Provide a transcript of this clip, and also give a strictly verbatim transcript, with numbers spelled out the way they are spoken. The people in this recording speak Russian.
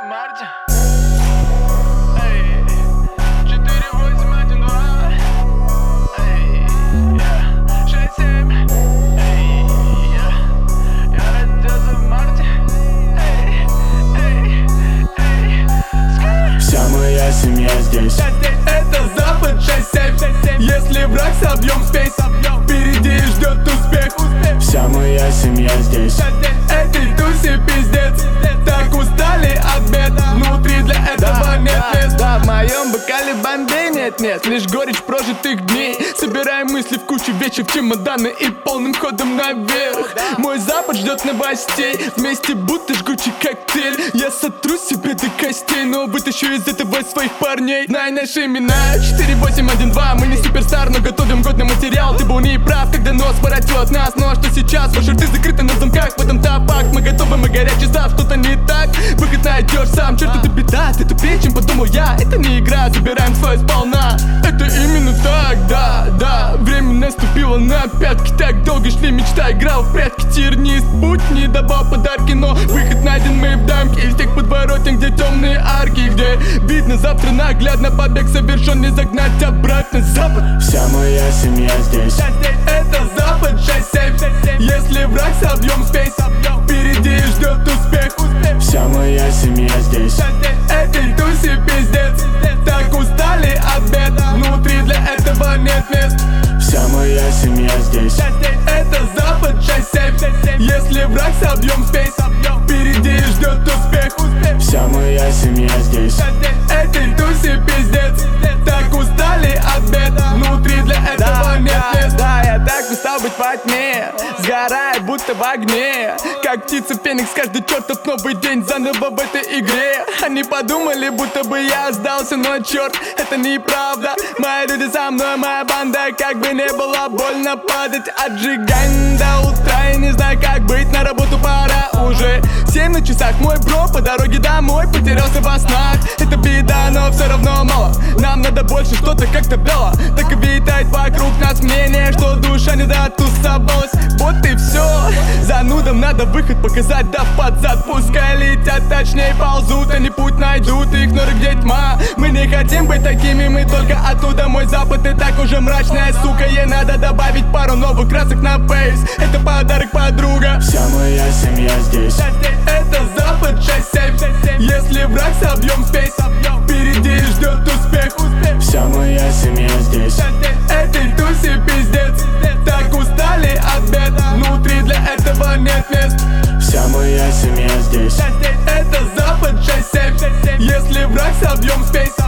Марте. Эй, четыре, восемь, один, два. Эй, шесть, семь. Эй, я родился в марте. Эй, эй, эй. Вся моя семья здесь. Это Запад шесть семь. Если враг, собьем спесь. Впереди ждет успех. Вся моя семья здесь. Этой тусе пиздец. Так устали от бед. Внутри для этого нет мест. Да, в моем бокале бомбей нет-нет, лишь горечь прожитых дней. Собираем мысли в кучу, вечер в чемоданы и полным ходом наверх. Мой Запад ждет новостей, вместе будто жгучий коктейль. Я сотру себе до костей, но вытащу из этого своих парней. Знай наши имена, четыре, восемь, один, два. Мы не суперстар, но готовим годный материал. Ты был неправ, когда нос воротил нас. Но что сейчас? Ваши рты закрыты на замках. В этом-то факт, мы готовы, мы горячий зав. Что-то не так, выход найдешь сам. Черт, это беда, ты тупее, чем подумал я. Это не игра, забираем свой сполна. Это именно так, да, да. Время наступило на пятки. Так долго шли, мечта играл в прятки. Тернист, путь не давал подарки, но выход найден, мы в дамке. Из тех подворотен, где темные арки, где видно завтра наглядно. Побег совершен, не загнать обратно. Запад. Вся моя семья здесь. Это Запад шесть семь. Если враг, собьем спесь. Впереди ждет успех. Вся моя семья здесь. Этой тусе пиздец. Так устали от бед. Внутри для этого нет мест. Вся моя семья здесь. Это Запад шесть семь. Если враг, собьем спесь. Впереди ждет успех. Вся моя семья здесь. Этой тусе пиздец. Так устали от бед. Внутри для этого нет мест. Да, я так устал быть во тьме. Сгорает, будто в огне. Как птица Феникс, каждый чертов новый день заново в этой игре. Они подумали, будто бы я сдался, но черт, это неправда. Мои люди со мной, моя банда. Как бы не было больно падать, отжигань до утра. Я не знаю, как быть, на работу пора уже. Семь на часах, мой бро по дороге домой потерялся во снах. Это беда, но все равно мало. Нам надо больше, что-то как-то бело. Так и витает вокруг нас мнение, что душа не дотусовалась. Вот и все. Занудам надо выход показать, да под зад. Пускай летят, точнее ползут, они путь найдут. Их норы, где тьма. Мы не хотим быть такими, мы только оттуда. Мой Запад и так уже мрачная сука. Ей надо добавить пару новых красок на фейс. Это подарок, подруга. Вся моя семья здесь. Это Запад шесть семь. Если враг, собьем спесь. Впереди ждет успех. Вся моя семья здесь. Этой тусе пиздец. Так устали от бед. Внутри для этого нет мест. Вся моя семья здесь. Это Запад шесть семь. Если враг, собьем спесь.